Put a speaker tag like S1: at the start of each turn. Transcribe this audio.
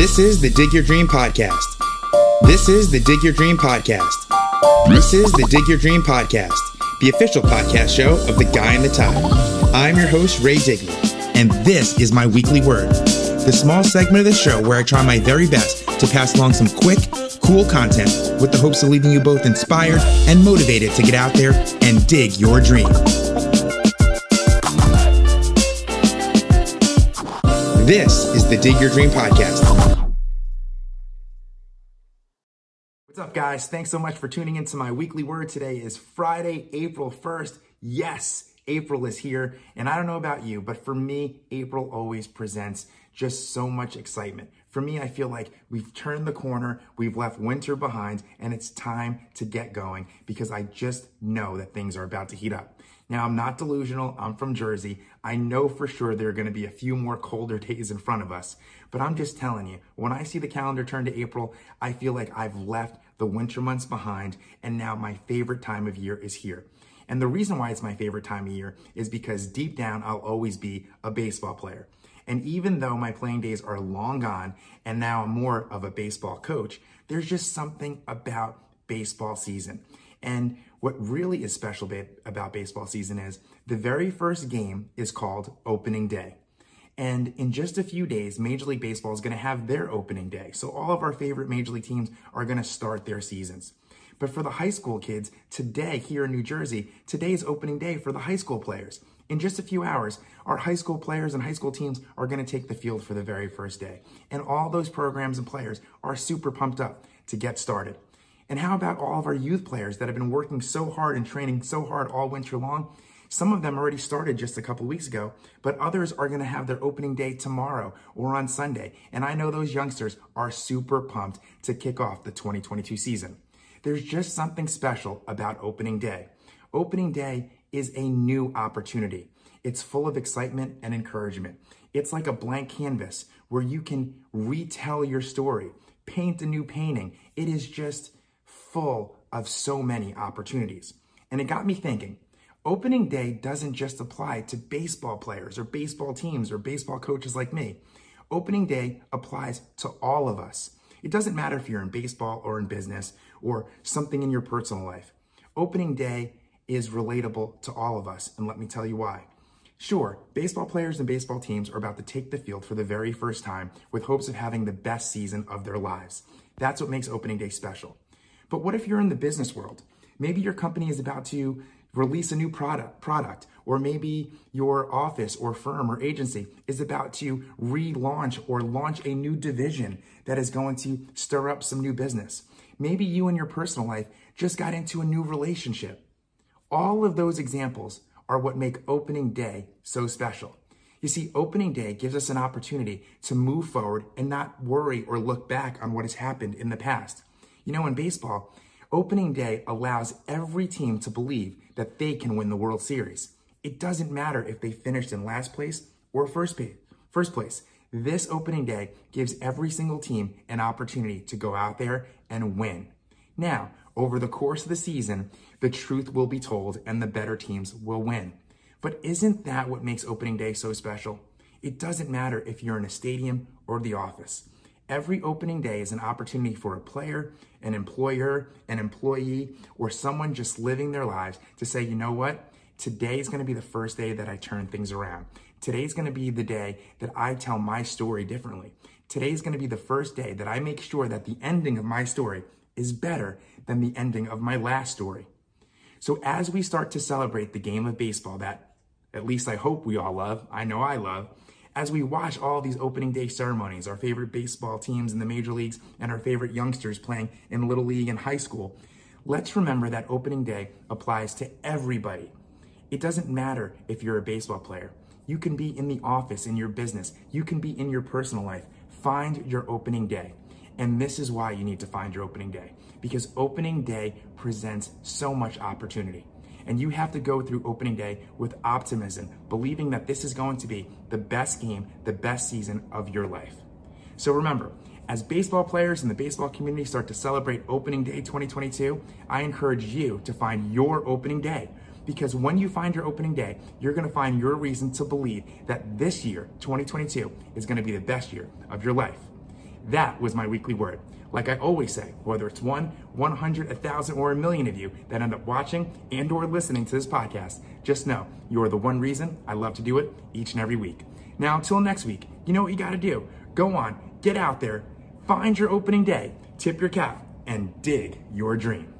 S1: This is the Dig Your Dream Podcast. This is the Dig Your Dream Podcast. This is the Dig Your Dream Podcast, the official podcast show of The Guy in the Tie. I'm your host, Ray Digley, and this is my weekly word, the small segment of the show where I try my very best to pass along some quick, cool content with the hopes of leaving you both inspired and motivated to get out there and dig your dream. This is the Dig Your Dream Podcast. What's up, guys? Thanks so much for tuning into my weekly word. Today is Friday, April 1st. Yes, April is here. And I don't know about you, but for me, April always presents just so much excitement. For me, I feel like we've turned the corner, we've left winter behind, and it's time to get going because I just know that things are about to heat up. Now, I'm not delusional. I'm from Jersey. I know for sure there are going to be a few more colder days in front of us. But I'm just telling you, when I see the calendar turn to April, I feel like I've left the winter months behind, and now my favorite time of year is here. And the reason why it's my favorite time of year is because deep down, I'll always be a baseball player. And even though my playing days are long gone, and now I'm more of a baseball coach, there's just something about baseball season. And what really is special about baseball season is the very first game is called opening day. And in just a few days, Major League Baseball is going to have their opening day. So all of our favorite Major League teams are going to start their seasons. But for the high school kids, today here in New Jersey, today is opening day for the high school players. In just a few hours, our high school players and high school teams are going to take the field for the very first day. And all those programs and players are super pumped up to get started. And how about all of our youth players that have been working so hard and training so hard all winter long? Some of them already started just a couple weeks ago, but others are going to have their opening day tomorrow or on Sunday. And I know those youngsters are super pumped to kick off the 2022 season. There's just something special about opening day. Opening day is a new opportunity. It's full of excitement and encouragement. It's like a blank canvas where you can retell your story, paint a new painting. It is just full of so many opportunities. And it got me thinking, opening day doesn't just apply to baseball players or baseball teams or baseball coaches like me. Opening day applies to all of us. It doesn't matter if you're in baseball or in business or something in your personal life. Opening day is relatable to all of us, and let me tell you why. Sure, baseball players and baseball teams are about to take the field for the very first time with hopes of having the best season of their lives. That's what makes opening day special. But what if you're in the business world? Maybe your company is about to release a new product, or maybe your office or firm or agency is about to relaunch or launch a new division that is going to stir up some new business. Maybe you in your personal life just got into a new relationship. All of those examples are what make opening day so special. You see, opening day gives us an opportunity to move forward and not worry or look back on what has happened in the past. You know, in baseball, opening day allows every team to believe that they can win the World Series. It doesn't matter if they finished in last place or first place. This opening day gives every single team an opportunity to go out there and win. Now, over the course of the season, the truth will be told and the better teams will win. But isn't that what makes opening day so special? It doesn't matter if you're in a stadium or the office. Every opening day is an opportunity for a player, an employer, an employee, or someone just living their lives to say, you know what? Today is going to be the first day that I turn things around. Today is going to be the day that I tell my story differently. Today is going to be the first day that I make sure that the ending of my story is better than the ending of my last story. So as we start to celebrate the game of baseball that at least I hope we all love, I know I love, as we watch all these opening day ceremonies, our favorite baseball teams in the major leagues and our favorite youngsters playing in Little League and high school, let's remember that opening day applies to everybody. It doesn't matter if you're a baseball player. You can be in the office, in your business. You can be in your personal life. Find your opening day. And this is why you need to find your opening day, because opening day presents so much opportunity. And you have to go through opening day with optimism, believing that this is going to be the best game, the best season of your life. So remember, as baseball players in the baseball community start to celebrate opening day 2022, I encourage you to find your opening day. Because when you find your opening day, you're going to find your reason to believe that this year, 2022, is going to be the best year of your life. That was my weekly word. Like I always say, whether it's 1, 100, 1,000, or a million of you that end up watching and or listening to this podcast, just know you are the one reason I love to do it each and every week. Now, until next week, you know what you got to do. Go on, get out there, find your opening day, tip your cap, and dig your dream.